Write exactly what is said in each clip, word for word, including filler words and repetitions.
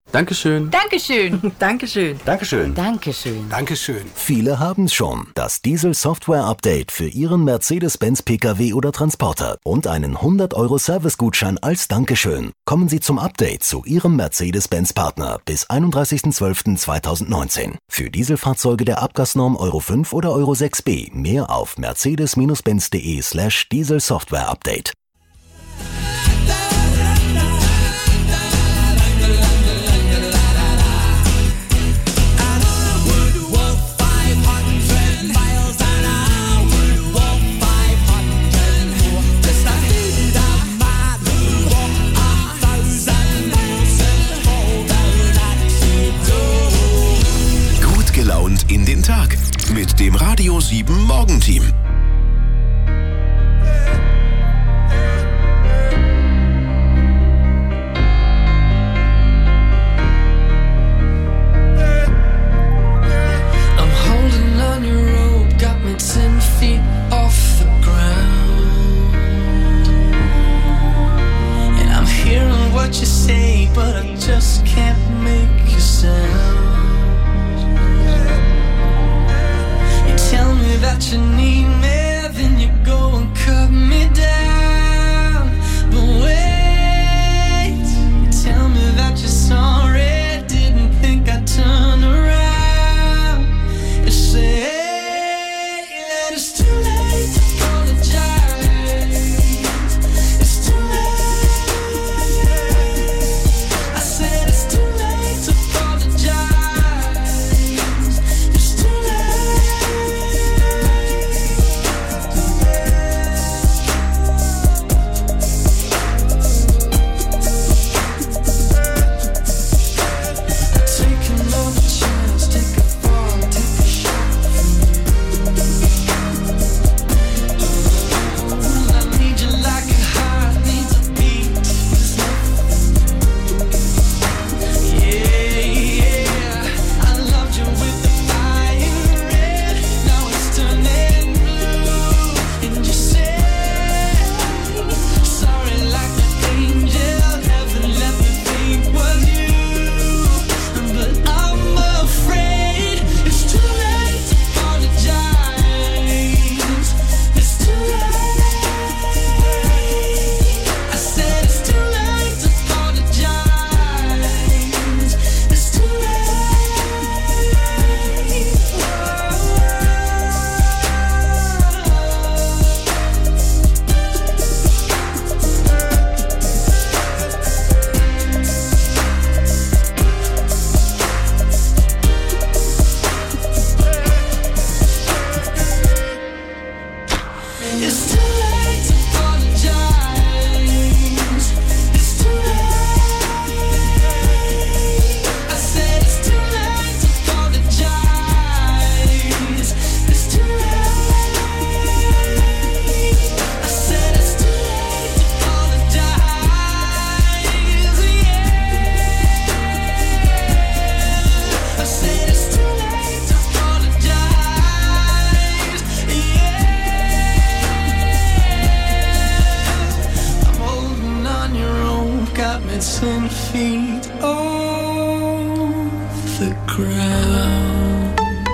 Dankeschön. Dankeschön. Dankeschön. Dankeschön. Dankeschön. Dankeschön. Viele haben's schon. Das Diesel-Software-Update für Ihren Mercedes-Benz-P K W oder Transporter und einen hundert Euro Servicegutschein als Dankeschön. Kommen Sie zum Update zu Ihrem Mercedes-Benz-Partner bis einunddreißigsten zwölften zweitausendneunzehn. Für Dieselfahrzeuge der Abgasnorm Euro fünf oder Euro sechs B mehr auf mercedes-benz.de slash Diesel-Software-Update. Gelaunt in den Tag mit dem Radio sieben Morgenteam. I'm holding on your rope, got me ten feet off the ground. And I'm hearing what you say, but I just can't make you sound. Tell me that you need me, then you go and cut me down. But wait, you tell me that you're sorry, didn't think I'd turn around. You say that it's too late to apologize. It's too late. I said it's too late to apologize. It's too late. ten feet off the ground.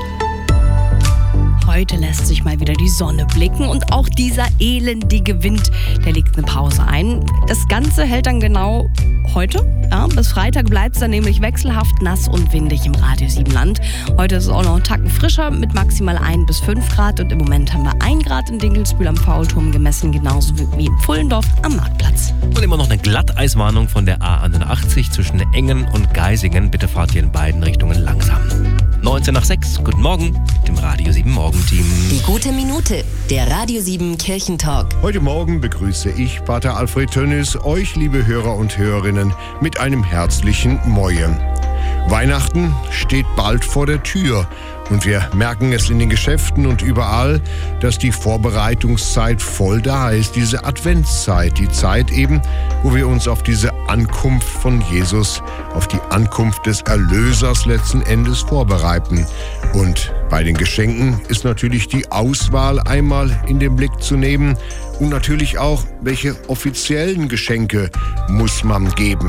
Heute lässt sich mal wieder die Sonne blicken und auch dieser elendige Wind, der legt eine Pause ein. Das Ganze hält dann genau heute. Ja, bis Freitag bleibt es dann nämlich wechselhaft nass und windig im Radio sieben Land. Heute ist es auch noch einen Tacken frischer mit maximal ein bis fünf Grad und im Moment haben wir ein Grad in Dinkelsbühl am Faulturm gemessen, genauso wie in Pfullendorf am Marktplatz. Und immer noch eine Glatteiswarnung von der A einundachtzig zwischen Engen und Geisingen. Bitte fahrt ihr in beiden Richtungen langsam. neunzehn nach sechs, guten Morgen mit dem Radio sieben Morgenteam. Die gute Minute, der Radio sieben Kirchentalk. Heute Morgen begrüße ich, Pater Alfred Tönnis, euch, liebe Hörer und Hörerinnen, mit einem herzlichen Moje. Weihnachten steht bald vor der Tür und wir merken es in den Geschäften und überall, dass die Vorbereitungszeit voll da ist, diese Adventszeit, die Zeit eben, wo wir uns auf diese Ankunft von Jesus, auf die Ankunft des Erlösers letzten Endes vorbereiten. Und bei den Geschenken ist natürlich die Auswahl einmal in den Blick zu nehmen und natürlich auch, welche offiziellen Geschenke muss man geben.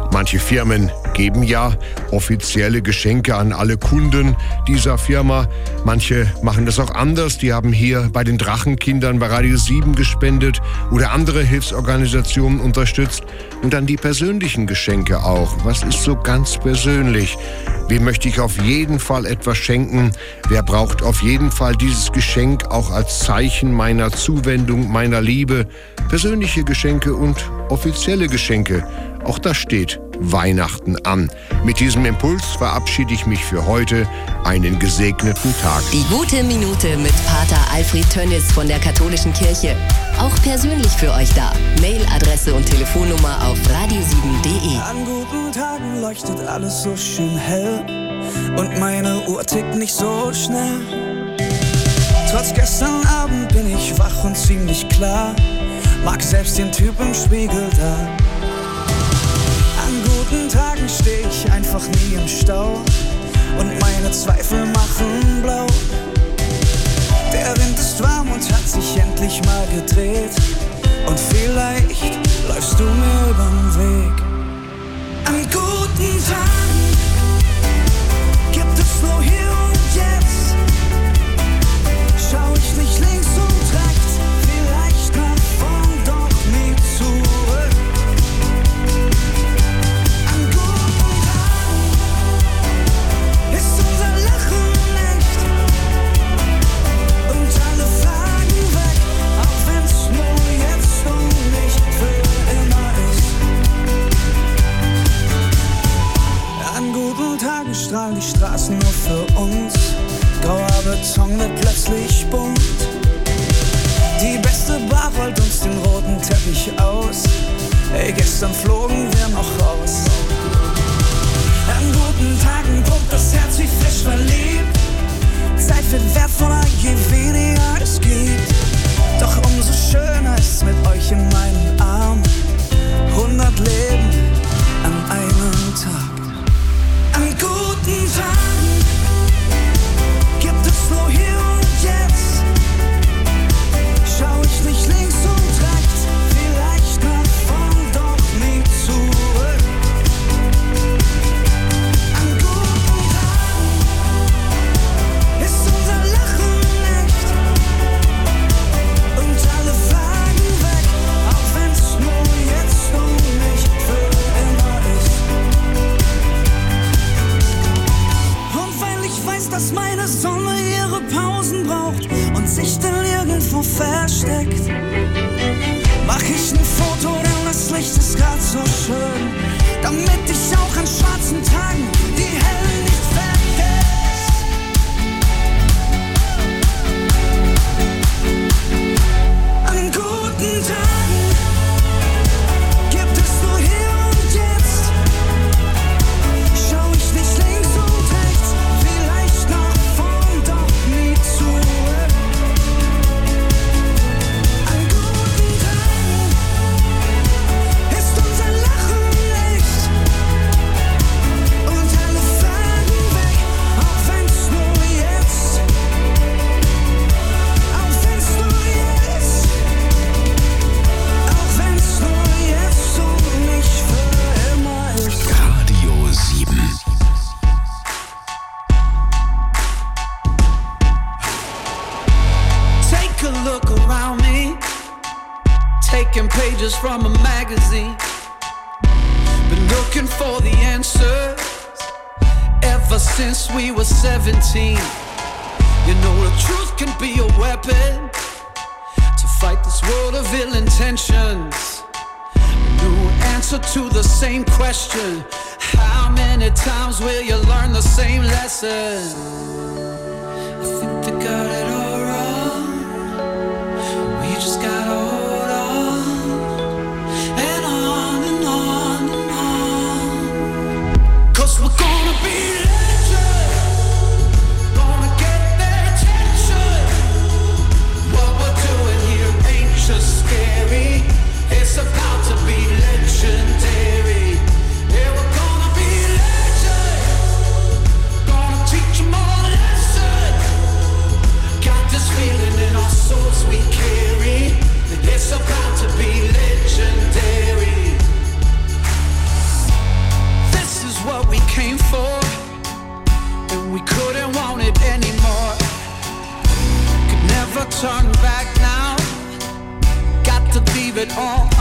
Manche Firmen geben ja offizielle Geschenke an alle Kunden dieser Firma. Manche machen das auch anders. Die haben hier bei den Drachenkindern bei Radio sieben gespendet oder andere Hilfsorganisationen unterstützt. Und dann die persönlichen Geschenke auch. Was ist so ganz persönlich? Wem möchte ich auf jeden Fall etwas schenken? Wer braucht auf jeden Fall dieses Geschenk auch als Zeichen meiner Zuwendung, meiner Liebe? Persönliche Geschenke und offizielle Geschenke. Auch das steht Weihnachten an. Mit diesem Impuls verabschiede ich mich für heute. Einen gesegneten Tag. Die gute Minute mit Pater Alfred Tönnis von der Katholischen Kirche. Auch persönlich für euch da. Mailadresse und Telefonnummer auf radio sieben punkt de. An guten Tagen leuchtet alles so schön hell und meine Uhr tickt nicht so schnell. Trotz gestern Abend bin ich wach und ziemlich klar. Mag selbst den Typ im Spiegel da. An guten Tagen steh ich einfach nie im Stau und meine Zweifel machen blau. Der Wind ist warm und hat sich endlich mal gedreht und vielleicht läufst du mir übern Weg. An guten Tagen gibt es nur hier und jetzt. Schau ich nicht links und rechts, vielleicht nach vorn, doch nie zurück. An guten Tagen ist unser Lachen echt und alle Fragen weg, auch wenn's nur jetzt und nicht für immer ist. An guten Tagen strahlen die Straßen nur für uns. Grauer Beton wird plötzlich bunt. Die beste Bar rollt uns den roten Teppich aus. Ey, gestern flogen wir noch raus. An guten Tagen pumpt das Herz wie frisch verliebt. Zeit wird wertvoller, je weniger es gibt. Doch umso schöner ist mit euch in meinen Armen. Hundert Leben an einem Tag. An guten Tagen gibt es nur hier und jetzt. Schau ich nicht links und rechts, vielleicht nach vorn, doch nie zurück. An guten Tagen ist unser Lachen echt und alle Fragen weg, auch wenn's nur jetzt und nicht für immer ist. Und weil ich weiß, dass meine Sonne ihre Pausen braucht und sich dann irgendwo versteckt, mach ich ein Foto, denn das Licht ist grad so schön, damit ich auch an schwarzen Tagen die hellen nicht vergesse. An guten Tagen gibt es nur hier und jetzt. Schau ich nicht links und rechts, vielleicht nach vorn, doch nie zurück. An guten Tagen ist unser Lachen echt und alle Fragen weg, auch wenn's nur jetzt, auch wenn's nur jetzt, auch wenn's nur jetzt und nicht für immer ist. Radio sieben. Take a look around me, taking pages from a magazine. Been looking for the answers ever since we were seventeen. You know the truth can be a weapon to fight this world of ill intentions. New answer to the same question. How many times will you learn the same lesson? I think they got it all wrong. We just gotta hold on and on and on and on. 'Cause we're gonna be legends, gonna get their attention. What we're doing here ain't just scary, it's about to be legendary. Yeah, we're gonna be legends, gonna teach them all a lesson. Got this feeling in our souls we carry, it's about to be legendary. for, and we couldn't want it anymore. Could never turn back now, got to leave it all